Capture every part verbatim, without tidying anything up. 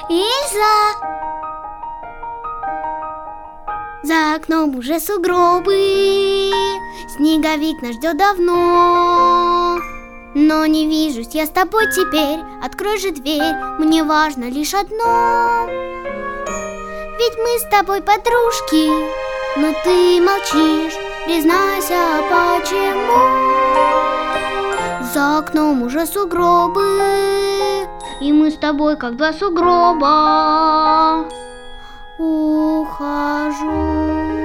Эльза! За окном уже сугробы, снеговик нас ждет давно. Но не вижусь я с тобой теперь, открой же дверь, мне важно лишь одно. Ведь мы с тобой подружки, но ты молчишь, признайся, почему? За окном уже сугробы, и мы с тобой как два сугроба. Ухожу.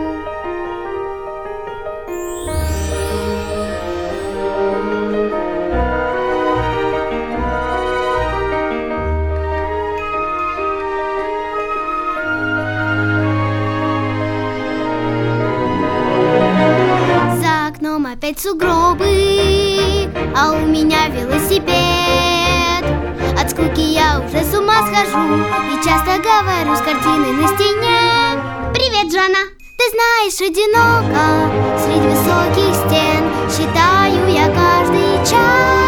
За окном опять сугробы, а у меня велосипед. От скуки я уже с ума схожу и часто говорю с картиной на стене. Привет, Жанна! Ты знаешь, одиноко среди высоких стен считаю я каждый час.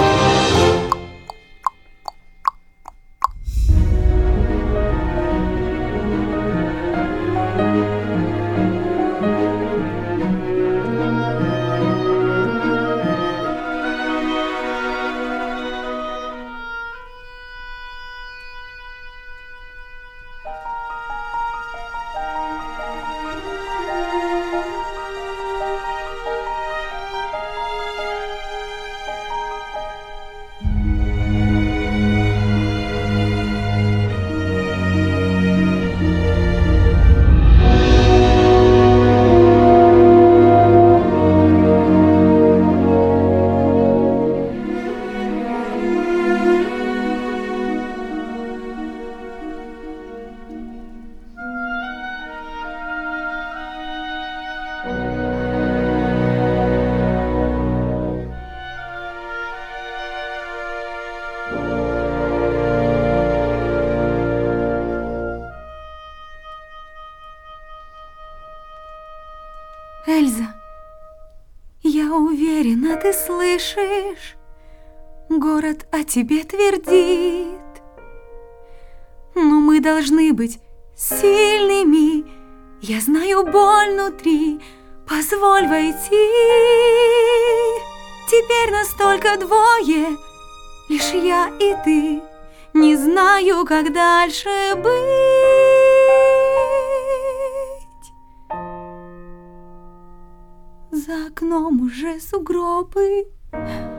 Эльза, я уверена, ты слышишь, город о тебе твердит. Но мы должны быть сильными, я знаю боль внутри, позволь войти. Теперь нас только двое, лишь я и ты, не знаю, как дальше быть. За окном уже сугробы,